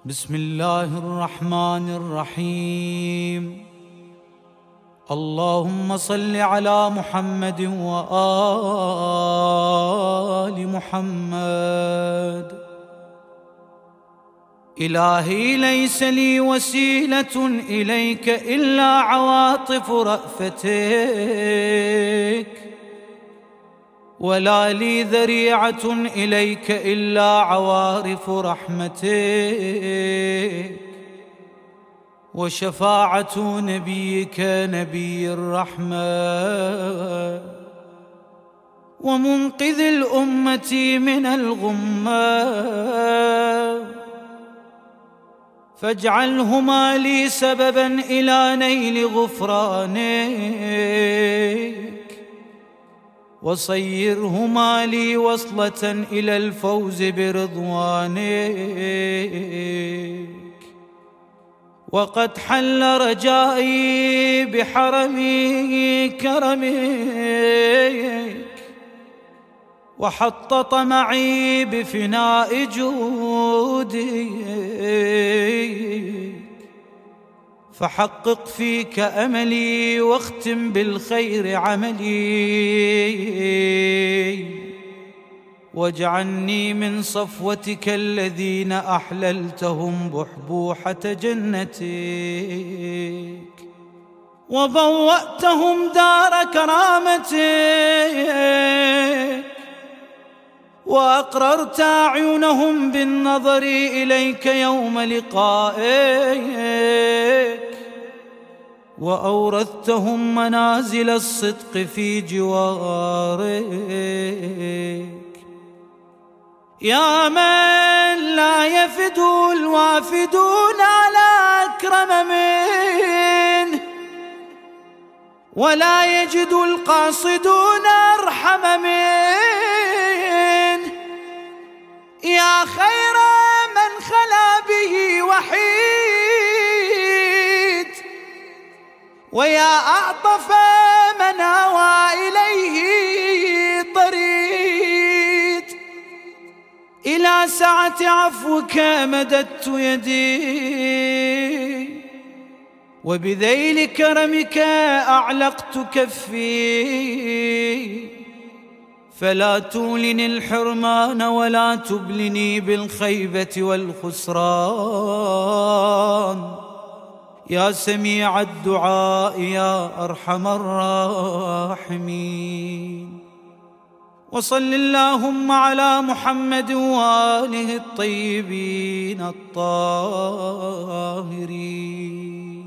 بسم الله الرحمن الرحيم. اللهم صل على محمد وآل محمد. إلهي ليس لي وسيلة إليك إلا عواطف رأفتك، ولا لي ذريعة إليك إلا عوارف رحمتك، وشفاعة نبيك نبي الرحمة ومنقذ الأمة من الغمة، فاجعلهما لي سببا إلى نيل غفرانك، وصيرهما لي وصلة إلى الفوز برضوانك. وقد حل رجائي بحرم كرمك، وحط طمعي بفناء جودك، فحقق فيك أملي واختم بالخير عملي، واجعلني من صفوتك الذين أحللتهم بحبوحة جنتك، وبوأتهم دار كرامتك، وأقررت أعينهم بالنظر إليك يوم لقائك، وأورثتهم منازل الصدق في جوارك. يا من لا يفد الوافدون على أكرم منه، ولا يجد القاصدون أرحم منه، يا خير من خلا به وحيد، ويا أعطف من هوى إليه طريد، إلى سعة عفوك مددت يدي، وبذيل كرمك أعلقت كفي، فلا تولني الحرمان ولا تبلني بالخيبة والخسران، يا سميع الدعاء يا أرحم الراحمين. وصل اللهم على محمد وآله الطيبين الطاهرين.